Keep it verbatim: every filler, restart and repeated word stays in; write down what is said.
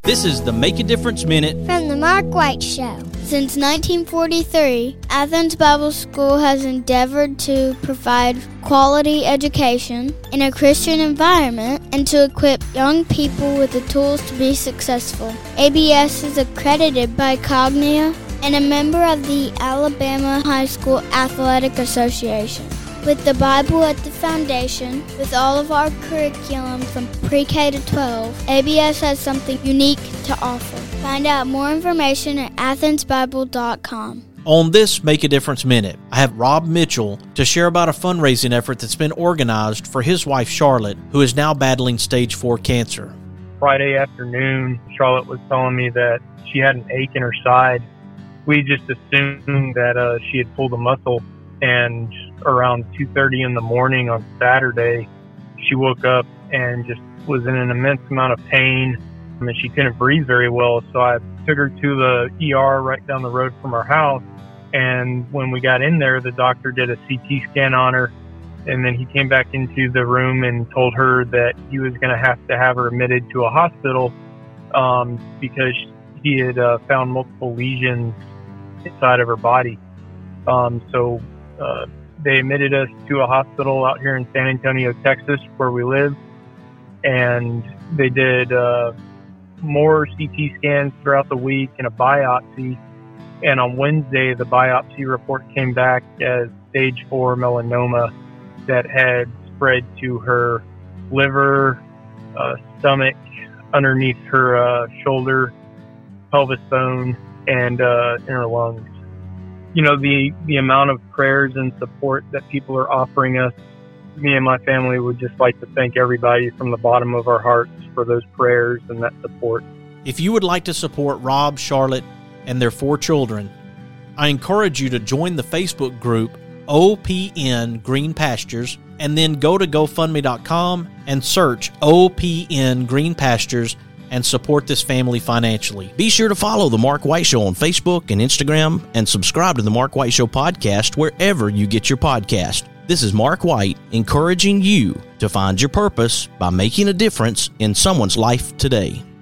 This is the Make a Difference Minute from the Mark White Show. Since nineteen forty-three, Athens Bible School has endeavored to provide quality education in a Christian environment and to equip young people with the tools to be successful. A B S is accredited by Cognia and a member of the Alabama High School Athletic Association. With the Bible at the foundation, with all of our curriculum from pre-K to twelve, A B S has something unique to offer. Find out more information at athens bible dot com. On this Make a Difference Minute, I have Rob Mitchell to share about a fundraising effort that's been organized for his wife Charlotte, who is now battling stage four cancer. Friday afternoon, Charlotte was telling me that she had an ache in her side. We just assumed that uh, she had pulled a muscle, and around two thirty in the morning on Saturday, she woke up and just was in an immense amount of pain. I mean, she couldn't breathe very well, so I took her to the E R right down the road from our house. And when we got in there, the doctor did a C T scan on her, and then he came back into the room and told her that he was going to have to have her admitted to a hospital um, because he had uh, found multiple lesions inside of her body. Um, so uh, they admitted us to a hospital out here in San Antonio, Texas, where we live, and they did uh, more C T scans throughout the week and a biopsy. And on Wednesday, the biopsy report came back as stage four melanoma that had spread to her liver, uh, stomach, underneath her uh, shoulder, pelvis bone, and uh, in her lungs. You know, the, the amount of prayers and support that people are offering us, me and my family would just like to thank everybody from the bottom of our hearts for those prayers and that support. If you would like to support Rob, Charlotte, and their four children, I encourage you to join the Facebook group O P N Green Pastures, and then go to GoFundMe dot com and search O P N Green Pastures and support this family financially. Be sure to follow The Mark White Show on Facebook and Instagram, and subscribe to The Mark White Show podcast wherever you get your podcast. This is Mark White, encouraging you to find your purpose by making a difference in someone's life today.